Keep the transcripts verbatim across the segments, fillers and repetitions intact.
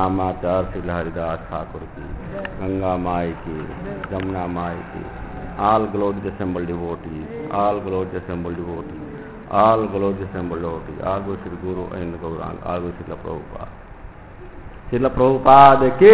रामाचार्य श्री हरिदास ठाकुर की, गंगा माई की, जमुना माई की, all glorious assembled devotees, all glorious assembled devotees, all glorious assembled devotees, all go Sri Guru and Gaurang, all go Srila Prabhupada. Srila Prabhupada ki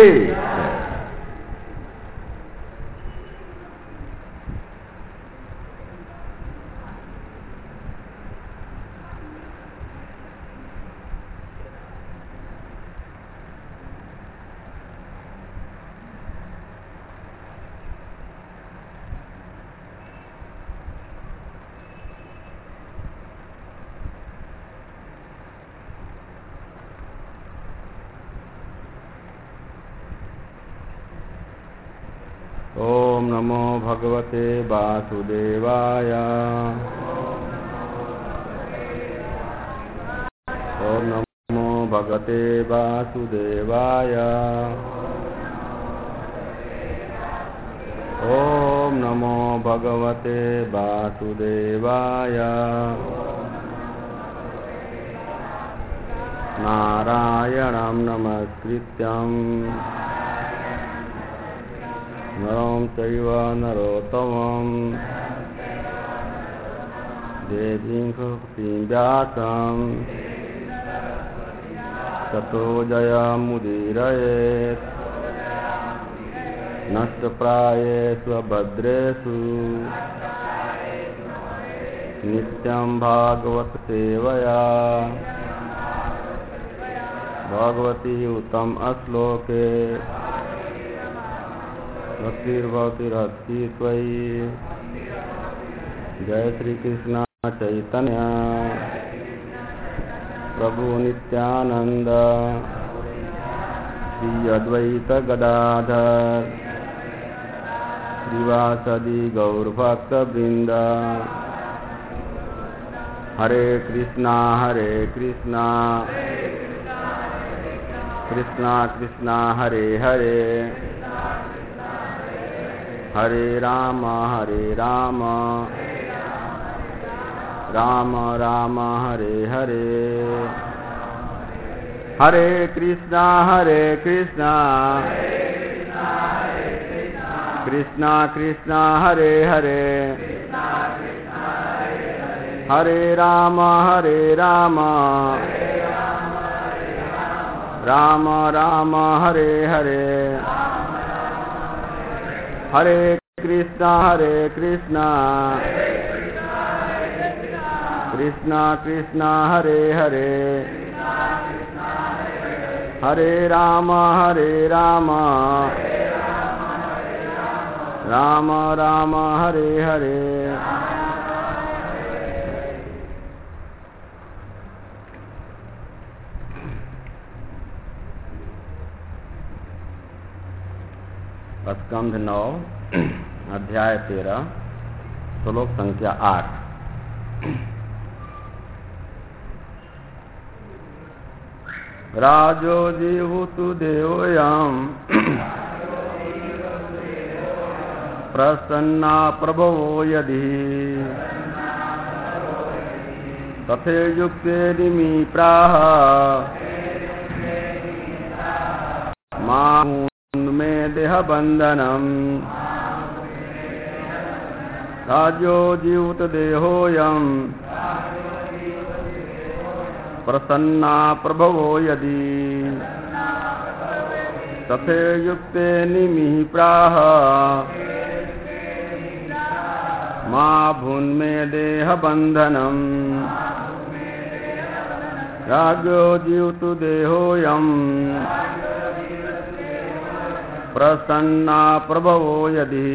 ओम नमो भगवते वासुदेवाय। ओम नमो भगवते वासुदेवाय। ओम नमो भगवते वासुदेवाय। नारायणं नमस्कृत्यं नरं चैव नरोत्तमं देवीं सरस्वतीं व्यासं ततो जयमुदीरयेत्। नष्टप्रायेषु भद्रेषु नित्यं भागवत सेवया भगवती उत्तम श्लोके भक्तिर्भवतिरस्ति त्वयि। जय श्री कृष्ण चैतन्य प्रभु नित्यानंद श्री अद्वैत गदाधर श्रीवासदि गौरभक्त वृंद। हरे कृष्णा हरे कृष्णा कृष्णा कृष्णा हरे हरे हरे राम हरे राम राम राम हरे हरे। हरे कृष्णा हरे कृष्णा कृष्णा कृष्णा हरे हरे हरे राम हरे राम राम राम हरे हरे। हरे कृष्णा हरे कृष्णा कृष्णा कृष्णा हरे हरे हरे राम हरे राम राम राम हरे हरे। स्कंध नौ अध्याय तेरह श्लोक संख्या आठ। राजो जीवतु देवोऽयं प्रसन्ना प्रभवो यदि तथे युक्ते निमि प्राह मां मे देह बंधनम। राजो जीवत देहोऽयं प्रसन्ना प्रभवो यदि तथे युक्ते निमिः प्राह मा भून्मे देह बंधनम। राजो जीवत देहोऽयं प्रसन्ना प्रभवो यदि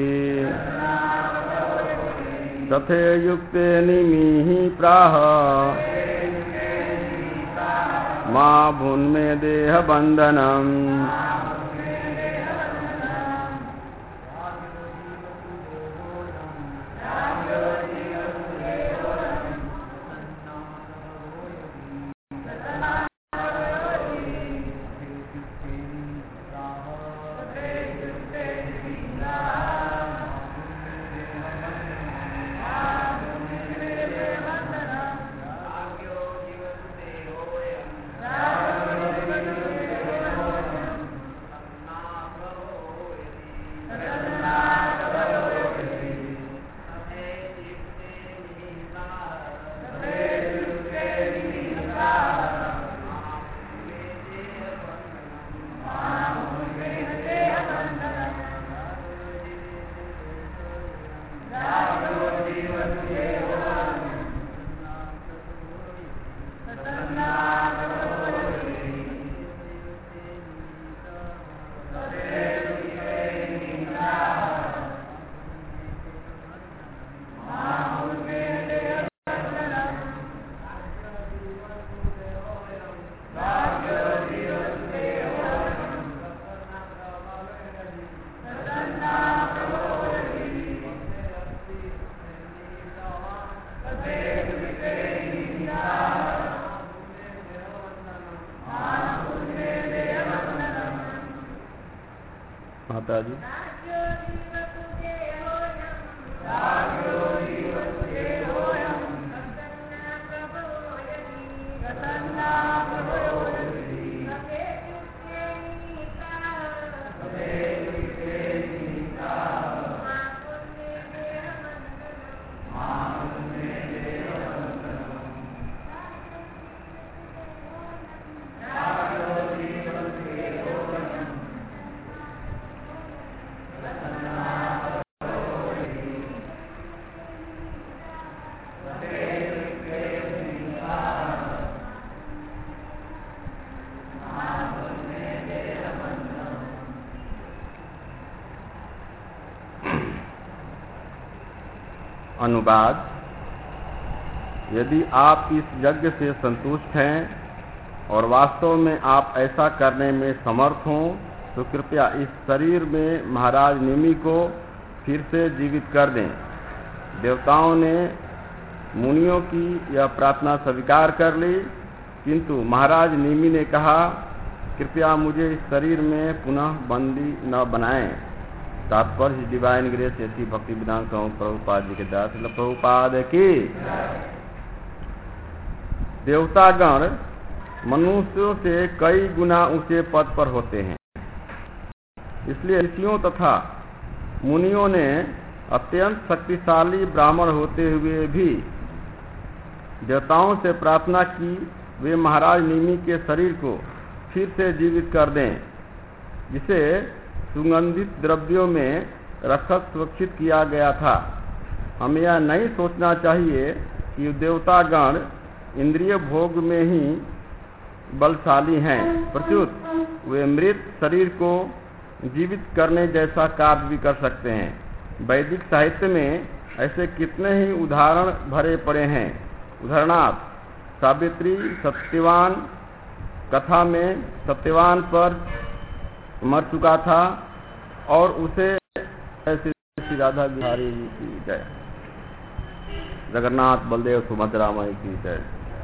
तथे युक्ते निमिः प्राह मा भून्मे देह बंधनम। गीता जी। अनुवाद: यदि आप इस यज्ञ से संतुष्ट हैं और वास्तव में आप ऐसा करने में समर्थ हों तो कृपया इस शरीर में महाराज निमि को फिर से जीवित कर दें। देवताओं ने मुनियों की यह प्रार्थना स्वीकार कर ली, किंतु महाराज निमि ने कहा, कृपया मुझे इस शरीर में पुनः बंदी न बनाएं। तात्पर्य: डिवाइन ग्रेस ऐसी भक्ति विधान कहूँ प्रभुपाद जी के दास प्रभुपाद की। देवतागण मनुष्यों से कई गुना ऊंचे पद पर होते हैं, इसलिए ऋषियों तथा मुनियों ने अत्यंत शक्तिशाली ब्राह्मण होते हुए भी देवताओं से प्रार्थना की वे महाराज निमि के शरीर को फिर से जीवित कर दें, जिसे सुगंधित द्रव्यों में रखकर सुरक्षित किया गया था। हमें यह नहीं सोचना चाहिए कि देवतागण इंद्रिय भोग में ही बलशाली हैं, प्रत्युत वे मृत शरीर को जीवित करने जैसा कार्य भी कर सकते हैं। वैदिक साहित्य में ऐसे कितने ही उदाहरण भरे पड़े हैं। उदाहरणार्थ, सावित्री सत्यवान कथा में सत्यवान पर मर चुका था और उसे ऐसे श्री राधा बिहारी जी की जय, जगन्नाथ बलदेव सुभद्रा माई की जय।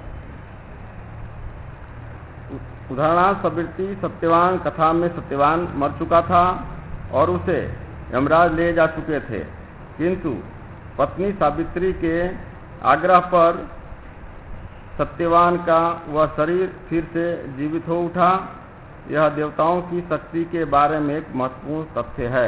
उदाहरणार्थ, सावित्री सत्यवान कथा में सत्यवान मर चुका था और उसे यमराज ले जा चुके थे, किंतु पत्नी सावित्री के आग्रह पर सत्यवान का वह शरीर फिर से जीवित हो उठा। यह देवताओं की शक्ति के बारे में एक महत्वपूर्ण तथ्य है।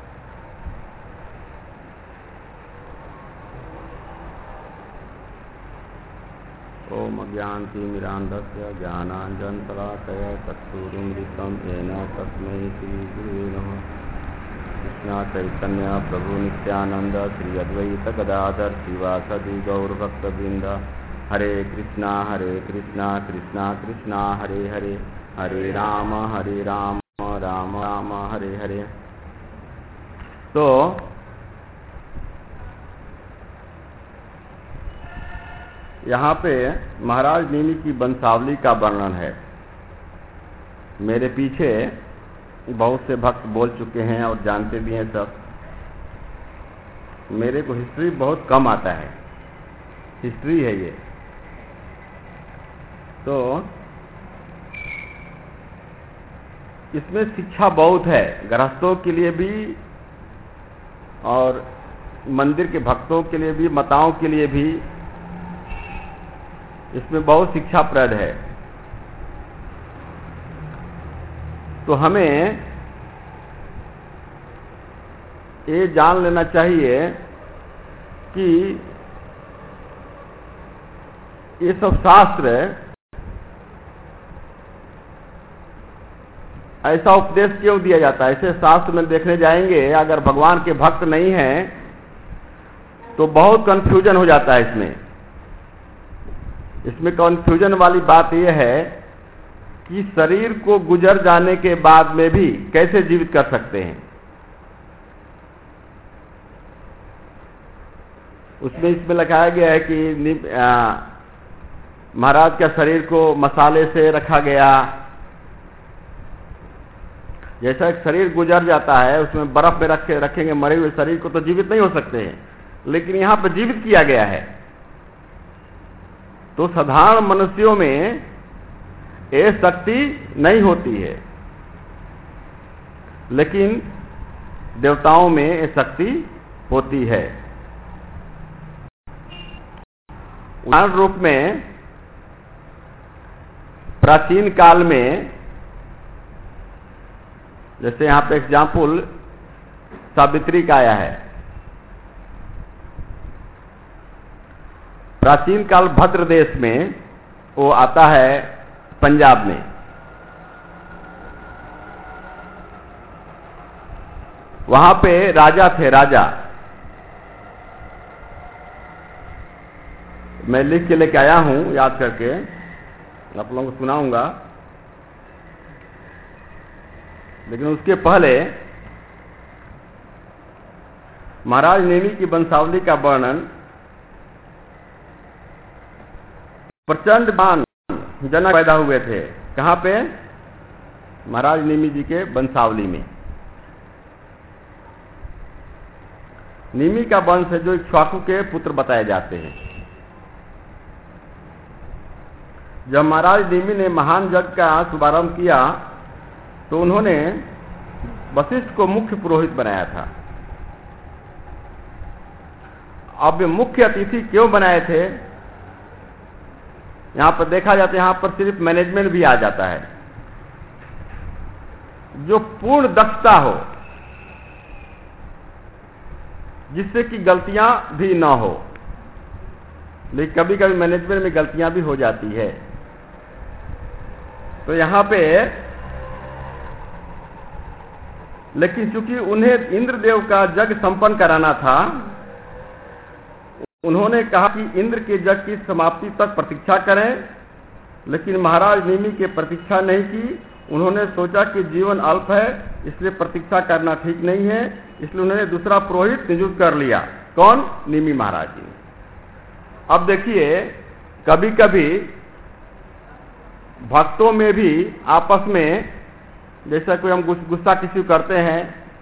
ओम अज्ञानतिमिरान्धस्य ज्ञानाञ्जनशलाकया चक्षुरुन्मिलितं येन तस्मै श्रीगुरुवे नमः। कृष्ण चैतन्य प्रभु नित्यानंद श्री अद्वैत गदाधर श्रीवासदि गौरभक्तवृंद। हरे कृष्णा हरे कृष्णा कृष्णा कृष्णा हरे हरे, हरे राम हरे राम राम राम हरे हरे। तो यहाँ पे महाराज निमि की वंशावली का वर्णन है। मेरे पीछे बहुत से भक्त बोल चुके हैं और जानते भी हैं सब। मेरे को हिस्ट्री बहुत कम आता है, हिस्ट्री है ये। तो इसमें शिक्षा बहुत है, गृहस्थों के लिए भी और मंदिर के भक्तों के लिए भी, माताओं के लिए भी इसमें बहुत शिक्षाप्रद है। तो हमें ये जान लेना चाहिए कि ये सब शास्त्र ऐसा उपदेश क्यों दिया जाता है। ऐसे शास्त्र में देखने जाएंगे, अगर भगवान के भक्त नहीं हैं तो बहुत कंफ्यूजन हो जाता है। इसमें इसमें कंफ्यूजन वाली बात यह है कि शरीर को गुजर जाने के बाद में भी कैसे जीवित कर सकते हैं। उसमें इसमें लिखाया गया है कि महाराज के शरीर को मसाले से रखा गया। जैसा एक शरीर गुजर जाता है, उसमें बर्फ में रखे रखेंगे मरे हुए शरीर को तो जीवित नहीं हो सकते हैं, लेकिन यहाँ पर जीवित किया गया है। तो साधारण मनुष्यों में ये शक्ति नहीं होती है, लेकिन देवताओं में ये शक्ति होती है। उदाहरण रूप में प्राचीन काल में, जैसे यहां पे एग्जाम्पल सावित्री का आया है। प्राचीन काल भद्र देश में वो आता है पंजाब में। वहां पे राजा थे, राजा। मैं लिख के लेके आया हूं, याद करके आप लोगों को सुनाऊंगा। लेकिन उसके पहले महाराज नेमी की वंशावली का वर्णन प्रचंड मान जनक पैदा हुए थे। कहां पे? महाराज नेमी जी के वंशावली में। नेमी का वंश है जो इक्ष्वाकु के पुत्र बताए जाते हैं। जब महाराज नेमी ने महान यज्ञ का शुभारंभ किया तो उन्होंने वशिष्ठ को मुख्य पुरोहित बनाया था। अब वे मुख्य अतिथि क्यों बनाए थे? यहां पर देखा जाता है, यहां पर सिर्फ मैनेजमेंट भी आ जाता है। जो पूर्ण दक्षता हो, जिससे कि गलतियां भी ना हो। लेकिन कभी कभी मैनेजमेंट में गलतियां भी हो जाती है। तो यहां पे लेकिन चूंकि उन्हें इंद्रदेव का यज्ञ संपन्न कराना था, उन्होंने कहा कि इंद्र के यज्ञ की समाप्ति तक प्रतीक्षा करें। लेकिन महाराज नेमी के प्रतीक्षा नहीं की। उन्होंने सोचा कि जीवन अल्प है, इसलिए प्रतीक्षा करना ठीक नहीं है, इसलिए उन्होंने दूसरा पुरोहित नियुक्त कर लिया। कौन? नेमी महाराज जी। अब देखिए, कभी कभी भक्तों में भी आपस में, जैसा कोई हम गुस्सा किसी को करते हैं,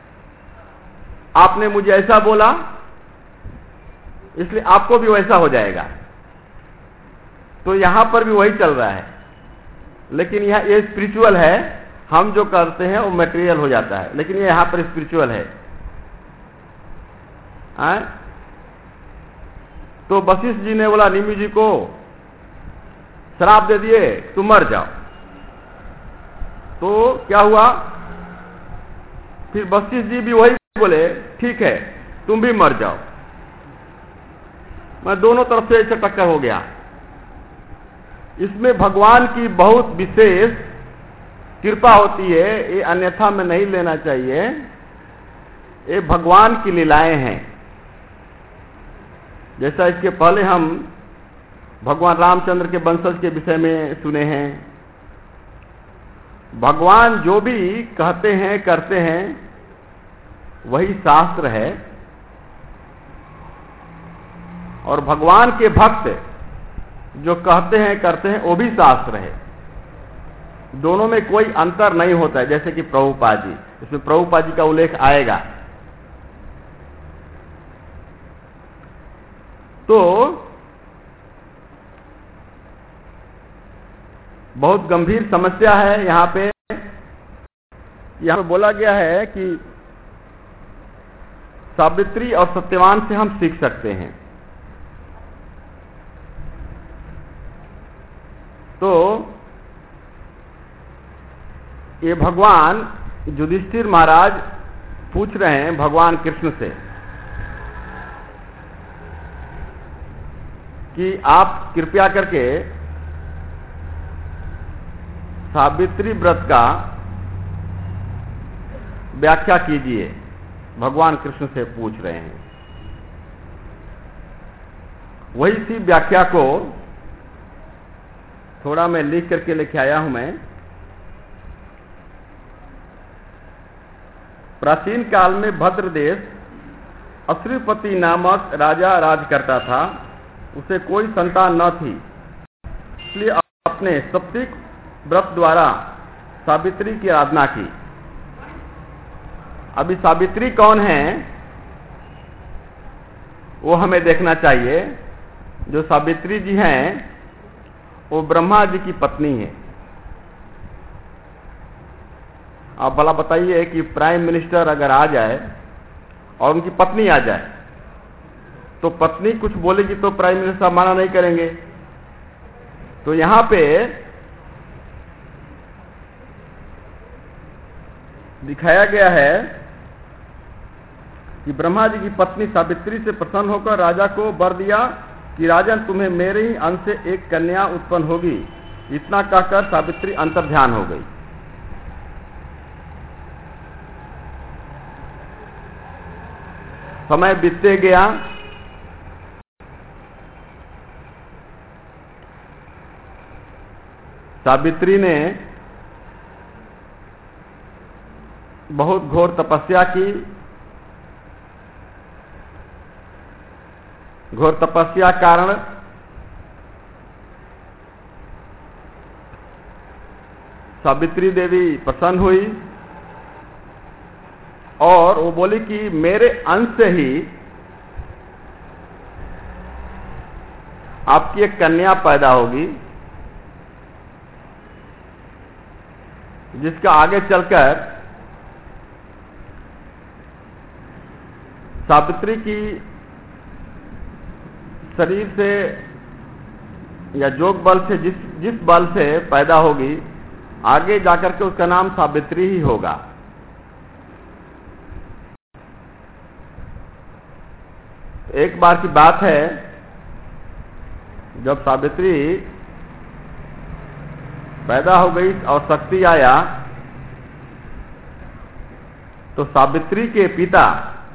आपने मुझे ऐसा बोला इसलिए आपको भी वैसा हो जाएगा। तो यहां पर भी वही चल रहा है। लेकिन यह ये स्पिरिचुअल है, हम जो करते हैं वो मटेरियल हो जाता है, लेकिन ये यहां पर स्पिरिचुअल है। आ? तो वशिष्ठ जी ने बोला नेमी जी को, श्राप दे दिए, तुम मर जाओ। तो क्या हुआ? फिर वशिष्ठ जी भी वही बोले, ठीक है तुम भी मर जाओ। मैं दोनों तरफ से ऐसे टक्कर हो गया। इसमें भगवान की बहुत विशेष कृपा होती है, ये अन्यथा में नहीं लेना चाहिए। ये भगवान की लीलाएं हैं। जैसा इसके पहले हम भगवान रामचंद्र के वंशज के विषय में सुने हैं। भगवान जो भी कहते हैं करते हैं वही शास्त्र है, और भगवान के भक्त जो कहते हैं करते हैं वो भी शास्त्र है। दोनों में कोई अंतर नहीं होता है। जैसे कि प्रभुपाद जी, इसमें प्रभुपाद जी का उल्लेख आएगा। तो बहुत गंभीर समस्या है। यहां पे यहां पे बोला गया है कि सावित्री और सत्यवान से हम सीख सकते हैं। तो ये भगवान युधिष्ठिर महाराज पूछ रहे हैं भगवान कृष्ण से कि आप कृपया करके सावित्री व्रत का व्याख्या कीजिए। भगवान कृष्ण से पूछ रहे हैं। वही सी व्याख्या को थोड़ा मैं लिख करके लेके आया हूं मैं। प्राचीन काल में भद्र देश अश्रुपति नामक राजा राज करता था। उसे कोई संतान न थी, इसलिए अपने सप्तिक व्रत द्वारा सावित्री की आराधना की। अभी सावित्री कौन है वो हमें देखना चाहिए। जो सावित्री जी हैं वो ब्रह्मा जी की पत्नी है। आप भला बताइए कि प्राइम मिनिस्टर अगर आ जाए और उनकी पत्नी आ जाए, तो पत्नी कुछ बोलेगी तो प्राइम मिनिस्टर साहब माना नहीं करेंगे। तो यहां पे दिखाया गया है कि ब्रह्मा जी की पत्नी सावित्री से प्रसन्न होकर राजा को वर दिया कि राजन, तुम्हें मेरे ही अंश से एक कन्या उत्पन्न होगी। इतना कहकर सावित्री अंतर्ध्यान हो गई। समय बीतते गया, सावित्री ने बहुत घोर तपस्या की। घोर तपस्या कारण सावित्री देवी प्रसन्न हुई और वो बोली कि मेरे अंश से ही आपकी एक कन्या पैदा होगी, जिसका आगे चलकर सावित्री की शरीर से या जोग बल से जिस जिस बल से पैदा होगी, आगे जाकर के उसका नाम सावित्री ही होगा। एक बार की बात है, जब सावित्री पैदा हो गई और शक्ति आया, तो सावित्री के पिता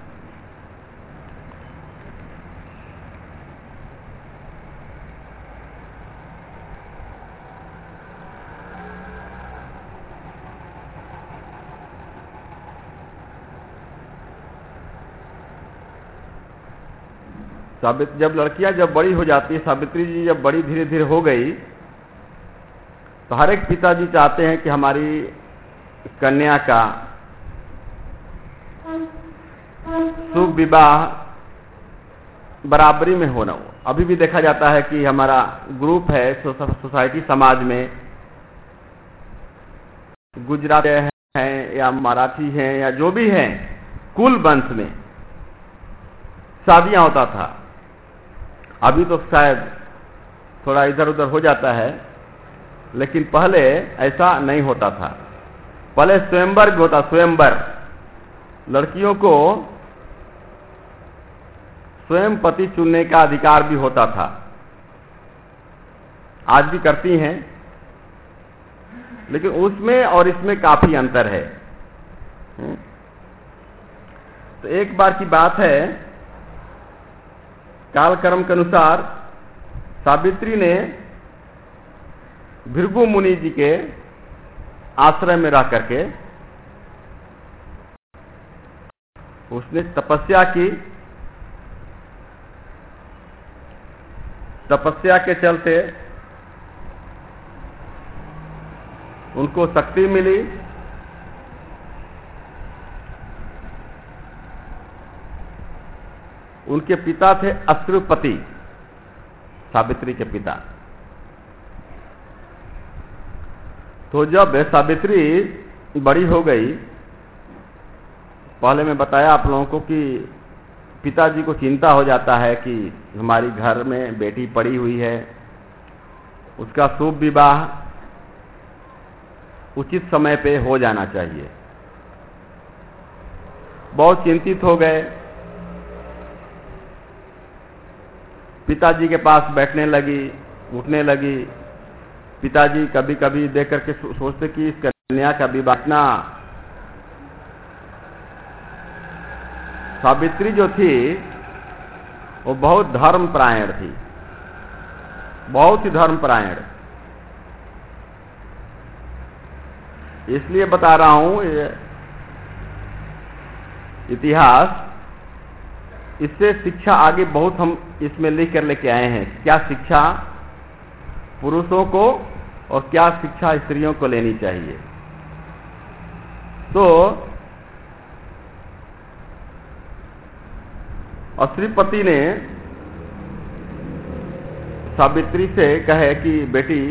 सावित्री जब लड़कियां जब बड़ी हो जाती है, सावित्री जी जब बड़ी धीरे धीरे हो गई, तो हर एक पिताजी चाहते हैं कि हमारी कन्या का शुभ विवाह बराबरी में होना हो। अभी भी देखा जाता है कि हमारा ग्रुप है सोसाइटी समाज में, गुजराती हैं या मराठी हैं या जो भी हैं, कुल वंश में शादियां होता था। अभी तो शायद थोड़ा इधर उधर हो जाता है, लेकिन पहले ऐसा नहीं होता था। पहले स्वयंवर भी होता, स्वयंवर। लड़कियों को स्वयं पति चुनने का अधिकार भी होता था, आज भी करती हैं, लेकिन उसमें और इसमें काफी अंतर है। तो एक बार की बात है, कालक्रम के अनुसार सावित्री ने भृगु मुनि जी के आश्रय में रह करके उसने तपस्या की। तपस्या के चलते उनको शक्ति मिली। उनके पिता थे अश्रुपति, सावित्री के पिता। तो जब सावित्री बड़ी हो गई, पहले मैं बताया आप लोगों को कि पिताजी को चिंता हो जाता है कि हमारी घर में बेटी पड़ी हुई है, उसका शुभ विवाह उचित समय पे हो जाना चाहिए। बहुत चिंतित हो गए, पिताजी के पास बैठने लगी, उठने लगी। पिताजी कभी कभी देख करके सोचते कि इस कन्या का विवाह इतना। सावित्री जो थी वो बहुत धर्मपरायण थी, बहुत ही धर्मपरायण। इसलिए बता रहा हूं ये इतिहास, इससे शिक्षा आगे बहुत हम इसमें लिख कर लेके आए हैं। क्या शिक्षा पुरुषों को और क्या शिक्षा स्त्रियों को लेनी चाहिए। तो अश्रुपति ने सावित्री से कहे कि बेटी,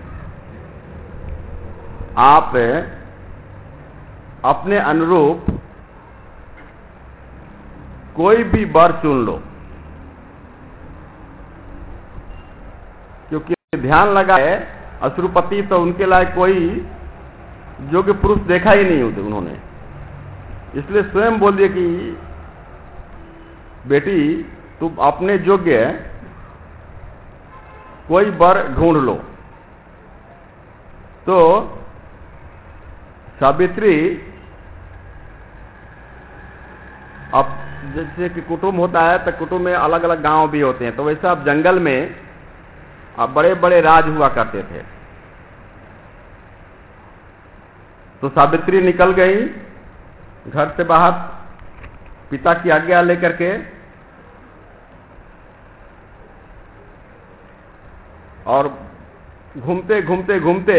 आप अपने अनुरूप कोई भी वर चुन लो, क्योंकि ध्यान लगा है अश्रुपति तो उनके लायक कोई योग्य पुरुष देखा ही नहीं होते उन्होंने, इसलिए स्वयं बोल दिए कि बेटी तुम अपने योग्य कोई वर ढूंढ लो। तो सावित्री, अब जैसे कि कुटुंब होता है तो कुटुंब में अलग अलग गांव भी होते हैं, तो वैसा अब जंगल में अब बड़े बड़े राज हुआ करते थे। तो सावित्री निकल गई घर से बाहर पिता की आज्ञा लेकर के, और घूमते घूमते घूमते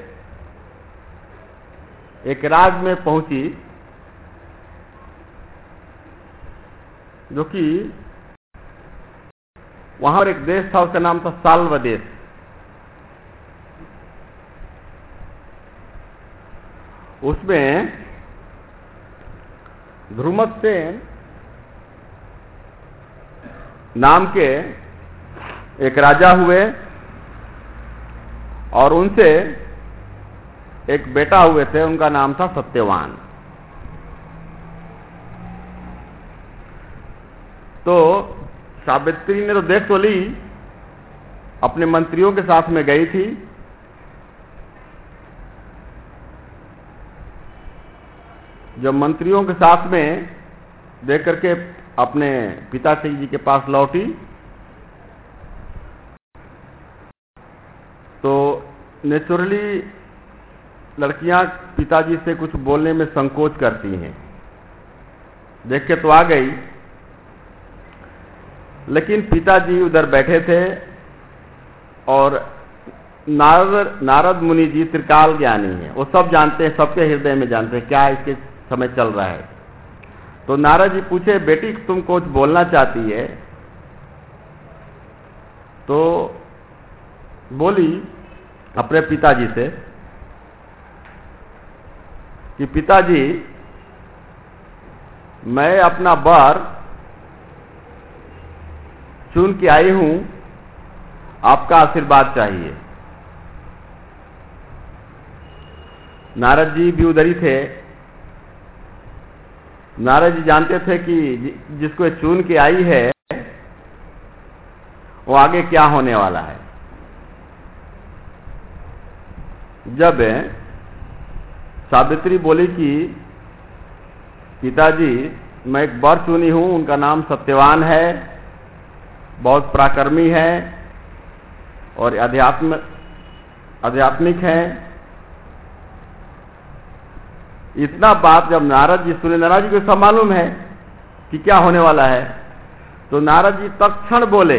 एक राज में पहुंची, जो कि वहां पर एक देश था, उसका नाम था साल्व देश। उसमें ध्रुमसेन नाम के एक राजा हुए और उनसे एक बेटा हुए थे, उनका नाम था सत्यवान। तो सावित्री ने तो देख तो ली, अपने मंत्रियों के साथ में गई थी, जब मंत्रियों के साथ में देख करके अपने पिताश्री जी के पास लौटी, तो नेचुरली लड़कियां पिताजी से कुछ बोलने में संकोच करती हैं। देख के तो आ गई, लेकिन पिताजी उधर बैठे थे और नारद नारद मुनि जी त्रिकाल ज्ञानी हैं, वो सब जानते हैं, सबके हृदय में जानते हैं क्या इसके समय चल रहा है। तो नारद जी पूछे, बेटी तुम कुछ बोलना चाहती है? तो बोली अपने पिताजी से कि पिताजी, मैं अपना वर चुन के आई हूं, आपका आशीर्वाद चाहिए। नारद जी भी उधर ही थे। नारद जी जानते थे कि जिसको चुन के आई है वो आगे क्या होने वाला है। जब सावित्री बोली कि पिताजी मैं एक वर चुनी हूं, उनका नाम सत्यवान है, बहुत पराक्रमी है और अध्यात्म आध्यात्मिक है, इतना बात जब नारद जी सुने, नारद जी को सब मालूम है कि क्या होने वाला है, तो नारद जी तत्क्षण बोले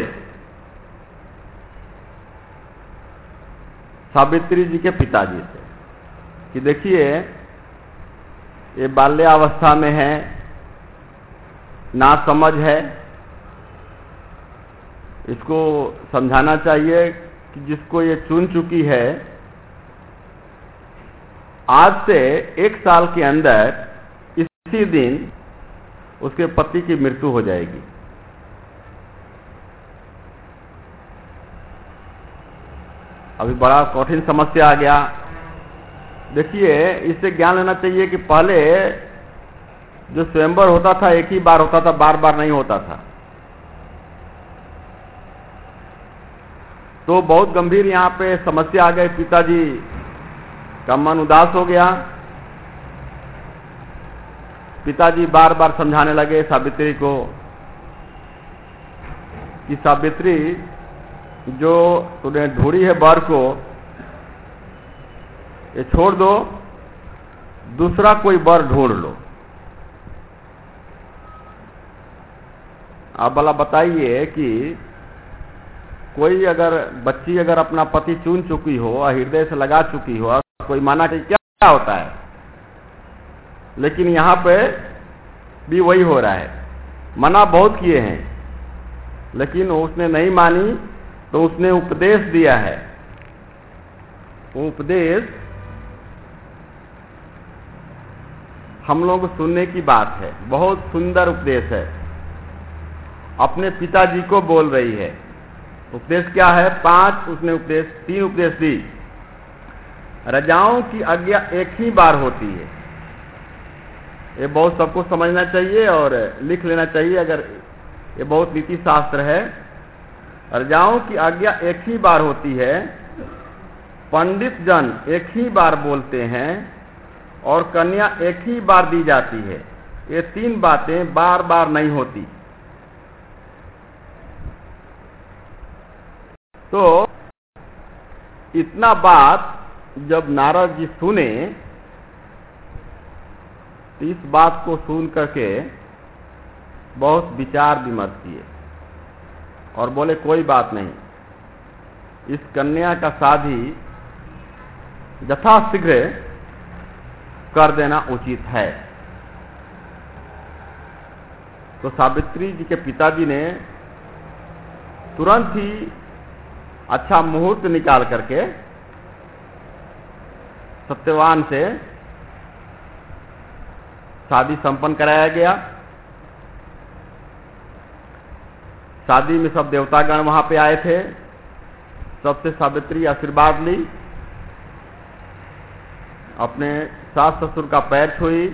सावित्री जी के पिताजी से कि देखिए ये बाल्यावस्था में है, ना समझ है, इसको समझाना चाहिए कि जिसको ये चुन चुकी है, आज से एक साल के अंदर इसी दिन उसके पति की मृत्यु हो जाएगी। अभी बड़ा कठिन समस्या आ गया। देखिए, इससे ज्ञान लेना चाहिए कि पहले जो स्वयंवर होता था एक ही बार होता था, बार बार नहीं होता था। तो बहुत गंभीर यहाँ पे समस्या आ गई, पिताजी का मन उदास हो गया। पिताजी बार बार समझाने लगे सावित्री को कि सावित्री, जो तूने ढूंढी है वर को, ये छोड़ दो, दूसरा कोई वर ढूंढ लो। आप भला बताइए कि कोई अगर बच्ची अगर अपना पति चुन चुकी हो, हृदय से लगा चुकी हो, कोई माना कि क्या होता है, लेकिन यहां पे भी वही हो रहा है। मना बहुत किए हैं, लेकिन उसने नहीं मानी, तो उसने उपदेश दिया है। वो उपदेश हम लोग सुनने की बात है, बहुत सुंदर उपदेश है। अपने पिताजी को बोल रही है। उपदेश क्या है? पांच उसने उपदेश तीन उपदेश दी। रजाओं की आज्ञा एक ही बार होती है। ये बहुत सबको समझना चाहिए और लिख लेना चाहिए, अगर ये बहुत नीति शास्त्र है। रजाओं की आज्ञा एक ही बार होती है, पंडित जन एक ही बार बोलते हैं और कन्या एक ही बार दी जाती है। ये तीन बातें बार बार नहीं होती। तो इतना बात जब नारद जी सुने, तो इस बात को सुन करके बहुत विचार विमर्श किए और बोले कोई बात नहीं, इस कन्या का शादी यथाशीघ्र कर देना उचित है। तो सावित्री जी के पिताजी ने तुरंत ही अच्छा मुहूर्त निकाल करके सत्यवान से शादी संपन्न कराया गया। शादी में सब देवतागण वहां पे आए थे। सबसे सावित्री आशीर्वाद ली, अपने सास ससुर का पैर छुई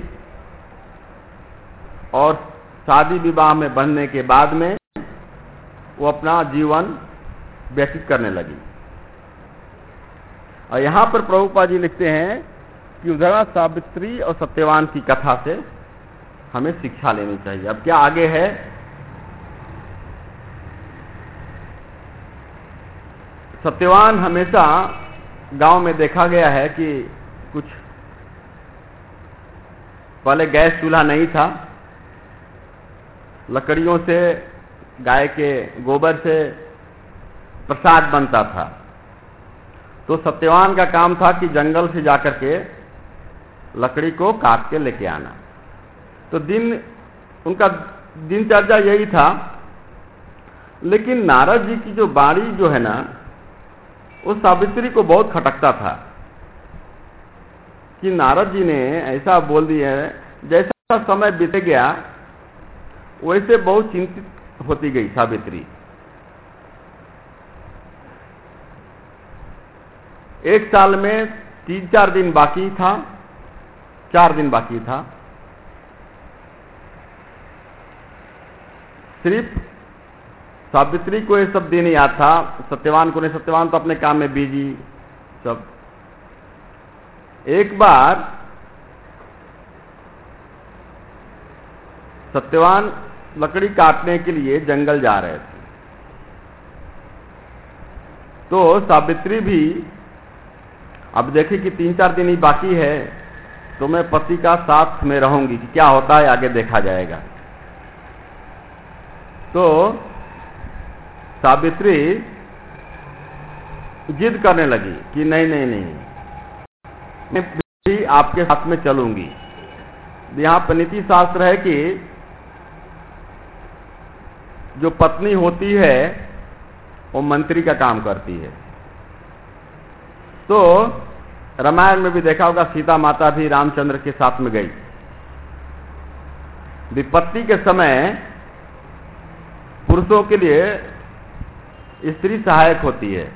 और शादी विवाह में बंधने के बाद में वो अपना जीवन व्यतीत करने लगी। और यहां पर प्रभुपाद जी लिखते हैं कि उधर सावित्री और सत्यवान की कथा से हमें शिक्षा लेनी चाहिए। अब क्या आगे है? सत्यवान हमेशा गांव में देखा गया है कि कुछ पहले गैस चूल्हा नहीं था, लकड़ियों से गाय के गोबर से प्रसाद बनता था। तो सत्यवान का काम था कि जंगल से जाकर के लकड़ी को काट के लेके आना। तो दिन उनका दिनचर्या यही था। लेकिन नारद जी की जो बाणी जो है ना, उस सावित्री को बहुत खटकता था कि नारद जी ने ऐसा बोल दिया है। जैसा समय बीते गया वैसे बहुत चिंतित होती गई सावित्री। एक साल में तीन चार दिन बाकी था, चार दिन बाकी था। सिर्फ सावित्री को ये सब दिन याद था, सत्यवान को नहीं। सत्यवान तो अपने काम में बिजी सब। एक बार सत्यवान लकड़ी काटने के लिए जंगल जा रहे थे। तो सावित्री भी अब देखी कि तीन चार दिन ही बाकी है, तो मैं पति का साथ में रहूंगी कि क्या होता है आगे देखा जाएगा। तो सावित्री जिद करने लगी कि नहीं नहीं नहीं, मैं भी आपके साथ में चलूंगी। यहां पर नीति शास्त्र है कि जो पत्नी होती है वो मंत्री का काम करती है। तो रामायण में भी देखा होगा, सीता माता भी रामचंद्र के साथ में गई। विपत्ति के समय पुरुषों के लिए स्त्री सहायक होती है।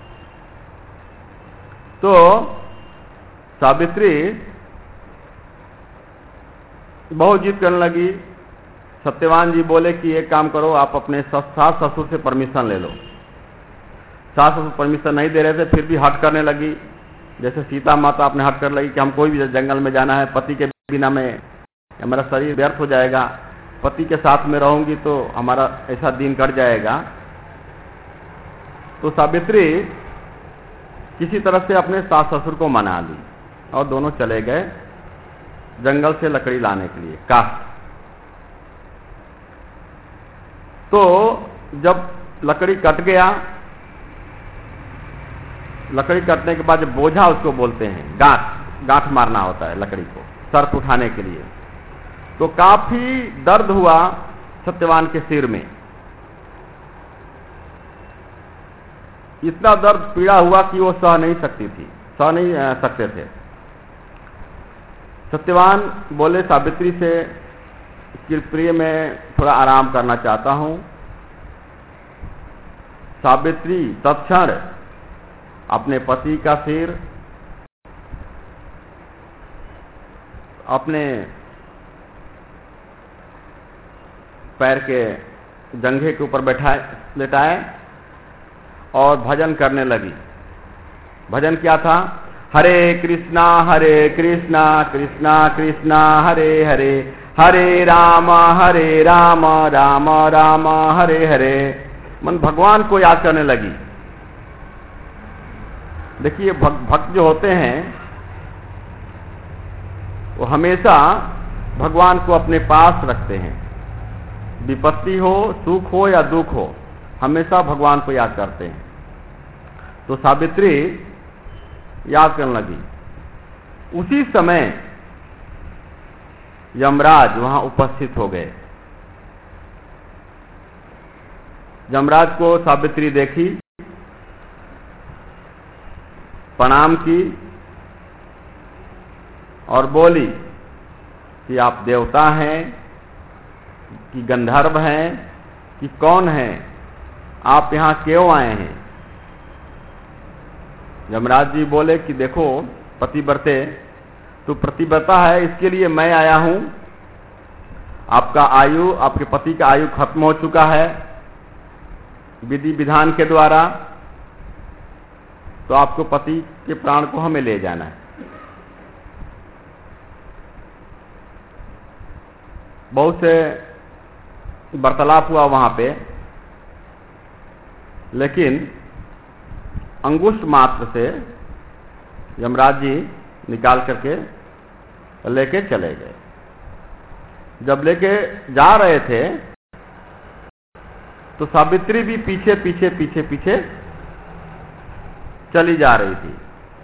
तो सावित्री बहुत जिद करने लगी। सत्यवान जी बोले कि एक काम करो, आप अपने सास ससुर से परमिशन ले लो। सास ससुर परमिशन नहीं दे रहे थे, फिर भी हट करने लगी। जैसे सीता माता अपने हट कर लगी कि हम कोई भी जंगल में जाना है, पति के बिना में हमारा शरीर व्यर्थ हो जाएगा, पति के साथ में रहूंगी तो हमारा ऐसा दिन कट जाएगा। तो सावित्री किसी तरह से अपने सास ससुर को मना ली और दोनों चले गए जंगल से लकड़ी लाने के लिए काश। तो जब लकड़ी कट गया, लकड़ी कटने के बाद जब बोझा उसको बोलते हैं, गांठ गांठ मारना होता है लकड़ी को सर उठाने के लिए, तो काफी दर्द हुआ सत्यवान के सिर में। इतना दर्द पीड़ा हुआ कि वो सह नहीं सकती थी, सह नहीं सकते थे। सत्यवान बोले सावित्री से कि प्रिय मैं थोड़ा आराम करना चाहता हूं, सावित्री तत्क्षण अपने पति का सिर अपने पैर के जंघे के ऊपर बैठाए लेटाए और भजन करने लगी। भजन क्या था? हरे कृष्णा हरे कृष्णा कृष्णा कृष्णा हरे हरे, हरे राम हरे राम राम राम हरे हरे। मन भगवान को याद करने लगी। देखिए भक्त जो होते हैं वो हमेशा भगवान को अपने पास रखते हैं। विपत्ति हो, सुख हो या दुख हो, हमेशा भगवान को याद करते हैं। तो सावित्री याद करने लगी। उसी समय यमराज वहां उपस्थित हो गए। यमराज को सावित्री देखी, प्रणाम की और बोली कि आप देवता हैं कि गंधर्व हैं कि कौन हैं, आप यहां क्यों आए हैं? यमराज जी बोले कि देखो पतिव्रते, तो प्रतिव्रता है, इसके लिए मैं आया हूं। आपका आयु, आपके पति का आयु खत्म हो चुका है विधि विधान के द्वारा, तो आपको पति के प्राण को हमें ले जाना है। बहुत से वार्तालाप हुआ वहां पे, लेकिन अंगुष्ठ मात्र से यमराज जी निकाल करके लेके चले गए। जब लेके जा रहे थे तो सावित्री भी पीछे पीछे पीछे पीछे चली जा रही थी।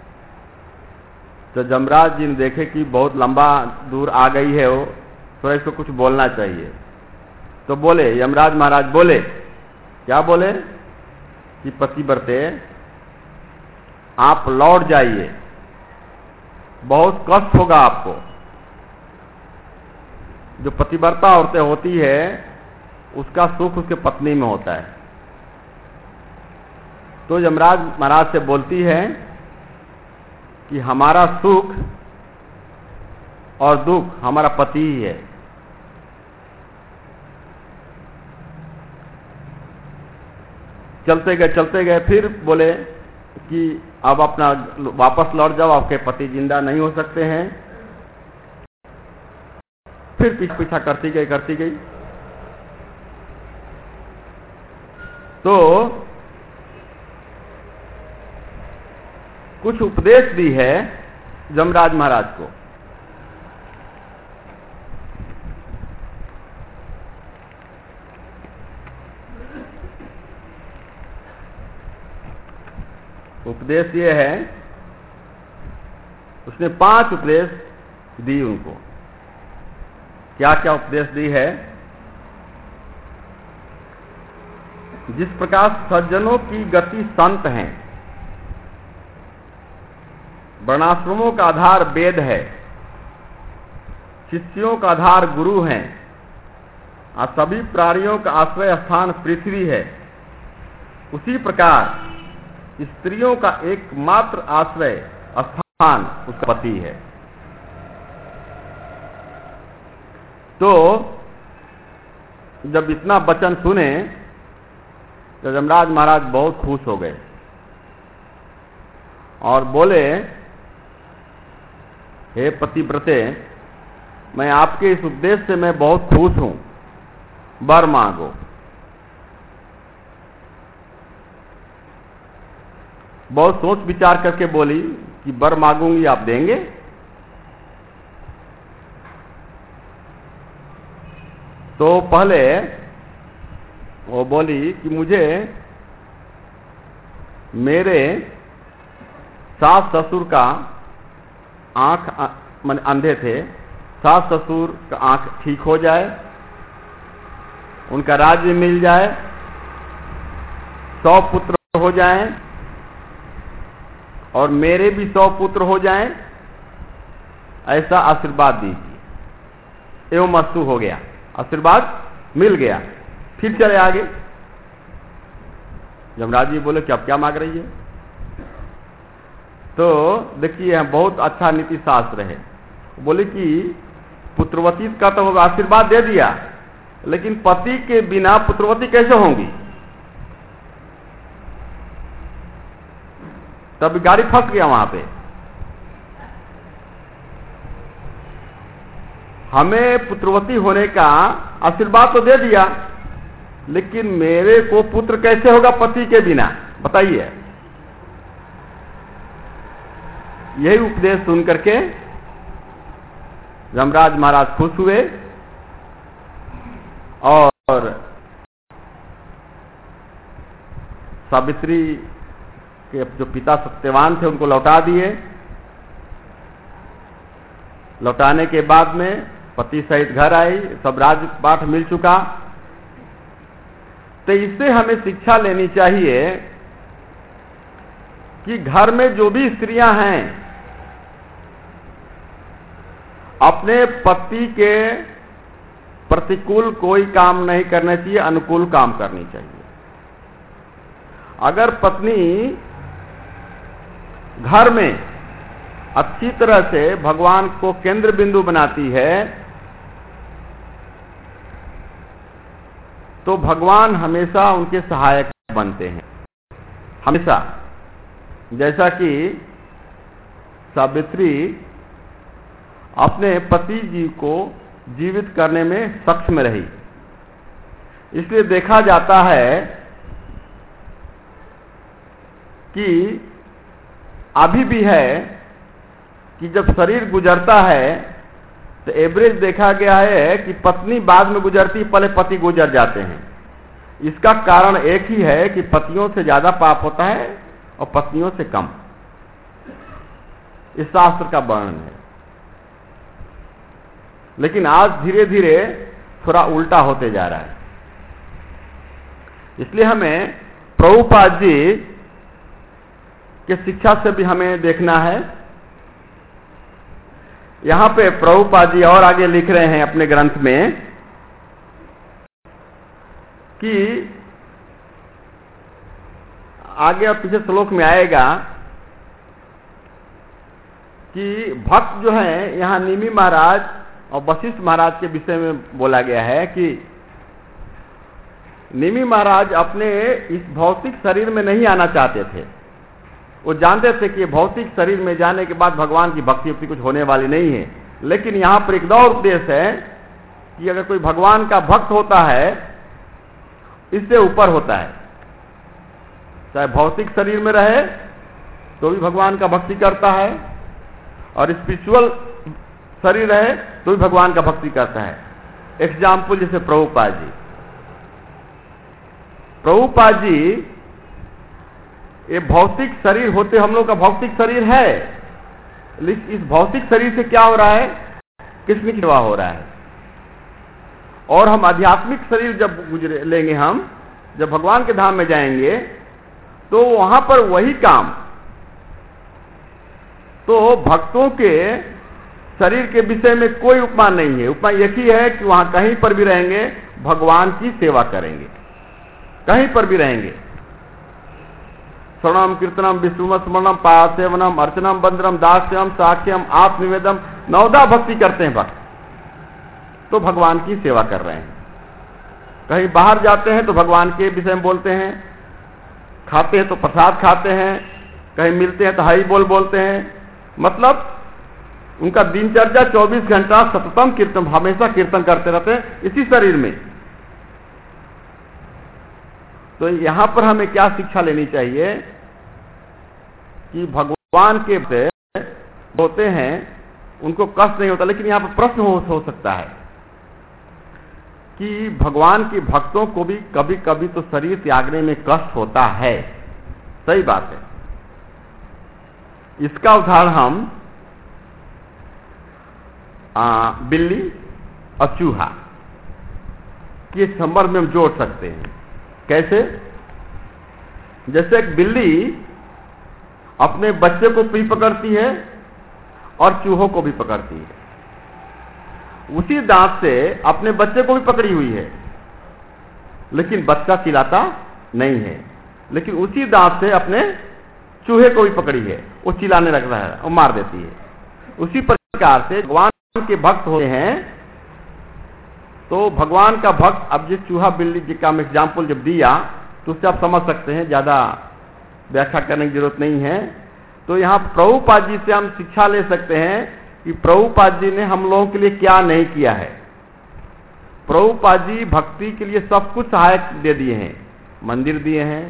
तो यमराज जी ने देखे कि बहुत लंबा दूर आ गई है वो, तो इसको कुछ बोलना चाहिए। तो बोले, यमराज महाराज बोले, क्या बोले कि पतिव्रते आप लौट जाइए, बहुत कष्ट होगा आपको। जो पतिव्रता औरतें होती है उसका सुख उसके पत्नी में होता है। तो यमराज महाराज से बोलती है कि हमारा सुख और दुख हमारा पति ही है। चलते गए चलते गए फिर बोले कि अब अपना वापस लौट जाओ, आपके पति जिंदा नहीं हो सकते हैं। फिर पीछा पीछा करती गई करती गई तो कुछ उपदेश दी है यमराज महाराज को। उपदेश ये है, उसने पांच उपदेश दी उनको। क्या क्या उपदेश दी है? जिस प्रकार सज्जनों की गति संत हैं, वर्णाश्रमों का आधार वेद है, शिष्यों का आधार गुरु हैं, और सभी प्राणियों का आश्रय स्थान पृथ्वी है, उसी प्रकार स्त्रियों का एकमात्र आश्रय स्थान उसका पति है। तो जब इतना वचन सुने तो यमराज महाराज बहुत खुश हो गए और बोले, हे पतिव्रते, मैं आपके इस उपदेश से मैं बहुत खुश हूं, वर मांगो। बहुत सोच विचार करके बोली कि वर मांगूंगी, आप देंगे? तो पहले वो बोली कि मुझे मेरे सास ससुर का आंख, मन अंधे थे, सास ससुर का आंख ठीक हो जाए, उनका राज्य मिल जाए, सौ पुत्र हो जाएं और मेरे भी सौ पुत्र हो जाएं, ऐसा आशीर्वाद दीजिए। एवं मस्तु हो गया, आशीर्वाद मिल गया। फिर चले आगे। यमराज जी बोले कि अब क्या मांग रही है? तो देखिए बहुत अच्छा नीति शास्त्र है। बोले कि पुत्रवती का तो आशीर्वाद दे दिया, लेकिन पति के बिना पुत्रवती कैसे होंगी? तब गाड़ी फंस गया वहां पे। हमें पुत्रवती होने का आशीर्वाद तो दे दिया, लेकिन मेरे को पुत्र कैसे होगा पति के बिना, बताइए। यही उपदेश सुन करके यमराज महाराज खुश हुए और सावित्री के जो पिता सत्यवान थे उनको लौटा दिए। लौटाने के बाद में पति सहित घर आई, सब राजपाठ मिल चुका। तो इससे हमें शिक्षा लेनी चाहिए कि घर में जो भी स्त्रियां हैं अपने पति के प्रतिकूल कोई काम नहीं करना चाहिए, अनुकूल काम करनी चाहिए। अगर पत्नी घर में अच्छी तरह से भगवान को केंद्र बिंदु बनाती है तो भगवान हमेशा उनके सहायक बनते हैं, हमेशा। जैसा कि सावित्री अपने पति जी को जीवित करने में सक्षम रही। इसलिए देखा जाता है कि अभी भी है कि जब शरीर गुजरता है तो एवरेज देखा गया है कि पत्नी बाद में गुजरती, पहले पति गुजर जाते हैं। इसका कारण एक ही है कि पतियों से ज्यादा पाप होता है और पत्नियों से कम। इस शास्त्र का वर्णन है। लेकिन आज धीरे धीरे थोड़ा उल्टा होते जा रहा है। इसलिए हमें प्रभुपाद जी के शिक्षा से भी हमें देखना है। यहां पे प्रभुपाद जी और आगे लिख रहे हैं अपने ग्रंथ में कि आगे और पीछे श्लोक में आएगा कि भक्त जो है, यहां निमि महाराज और वशिष्ठ महाराज के विषय में बोला गया है कि निमि महाराज अपने इस भौतिक शरीर में नहीं आना चाहते थे। वो जानते थे कि भौतिक शरीर में जाने के बाद भगवान की भक्ति उक्ति कुछ होने वाली नहीं है। लेकिन यहां पर एक और उपदेश है कि अगर कोई भगवान का भक्त होता है, इससे ऊपर होता है। चाहे भौतिक शरीर में रहे तो भी भगवान का भक्ति करता है, और स्पिरिचुअल शरीर रहे तो भी भगवान का भक्ति करता है। एग्जाम्पल जैसे प्रभुपाद जी। प्रभुपाद जी ये भौतिक शरीर होते, हम लोग का भौतिक शरीर है, लेकिन इस भौतिक शरीर से क्या हो रहा है, किसकी सेवा हो रहा है। और हम आध्यात्मिक शरीर जब गुजरे लेंगे, हम जब भगवान के धाम में जाएंगे तो वहां पर वही काम। तो भक्तों के शरीर के विषय में कोई उपमान नहीं है। उपमान एक ही है कि वहां कहीं पर भी रहेंगे भगवान की सेवा करेंगे, कहीं पर भी रहेंगे। श्रवणम कीर्तनम विष्णु स्मरणम पाद सेवनम अर्चनम बंदरम दास्यम साक्ष्यम आत्मनिवेदम, नवदा भक्ति करते हैं भक्त, तो भगवान की सेवा कर रहे हैं। कहीं बाहर जाते हैं तो भगवान के विषय में बोलते हैं, खाते हैं तो प्रसाद खाते हैं, कहीं मिलते हैं तो हरि बोल बोलते हैं। मतलब उनका दिनचर्या चौबीस घंटा सततम कीर्तन, हमेशा कीर्तन करते रहते हैं इसी शरीर में। तो यहां पर हमें क्या शिक्षा लेनी चाहिए कि भगवान के होते हैं उनको कष्ट नहीं होता। लेकिन यहां पर प्रश्न हो, हो सकता है कि भगवान के भक्तों को भी कभी कभी तो शरीर त्यागने में कष्ट होता है। सही बात है। इसका उदाहरण हम आ, बिल्ली और चूहा के संदर्भ में हम जोड़ सकते हैं। कैसे? जैसे एक बिल्ली अपने बच्चे को भी पकड़ती है और चूहों को भी पकड़ती है। उसी दांत से अपने बच्चे को भी पकड़ी हुई है, लेकिन बच्चा चिल्लाता नहीं है। लेकिन उसी दांत से अपने चूहे को भी पकड़ी है, वो चिल्लाने लगता है और मार देती है। उसी प्रकार से भगवान के भक्त होते हैं, तो भगवान का भक्त, अब जिस चूहा बिल्ली जी का एग्जाम्पल जब दिया तो उससे आप समझ सकते हैं, ज्यादा व्याख्या करने की जरूरत नहीं है। तो यहाँ प्रभुपाद जी से हम शिक्षा ले सकते हैं कि प्रभुपाद जी ने हम लोगों के लिए क्या नहीं किया है। प्रभुपाद जी भक्ति के लिए सब कुछ सहायक दे दिए हैं, मंदिर दिए हैं,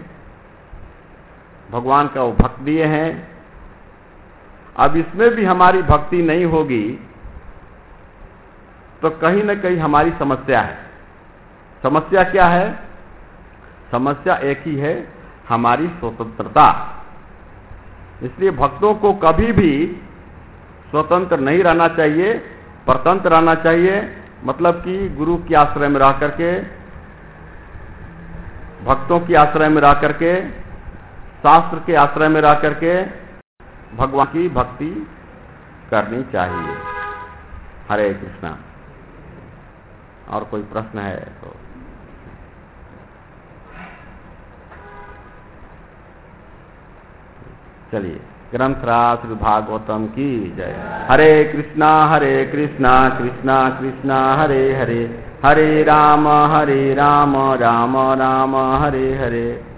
भगवान का वो भक्त दिए हैं। अब इसमें भी हमारी भक्ति नहीं होगी तो कहीं न कहीं हमारी समस्या है। समस्या क्या है? समस्या एक ही है, हमारी स्वतंत्रता। इसलिए भक्तों को कभी भी स्वतंत्र नहीं रहना चाहिए, परतंत्र रहना चाहिए। मतलब कि गुरु के आश्रय में रह करके, भक्तों के आश्रय में रह करके, शास्त्र के आश्रय में रह करके भगवान की भक्ति करनी चाहिए। हरे कृष्णा। और कोई प्रश्न है तो चलिए। ग्रंथराज श्री भागवतम की जय। हरे कृष्णा हरे कृष्णा कृष्णा कृष्णा हरे हरे, हरे राम हरे राम राम राम हरे हरे।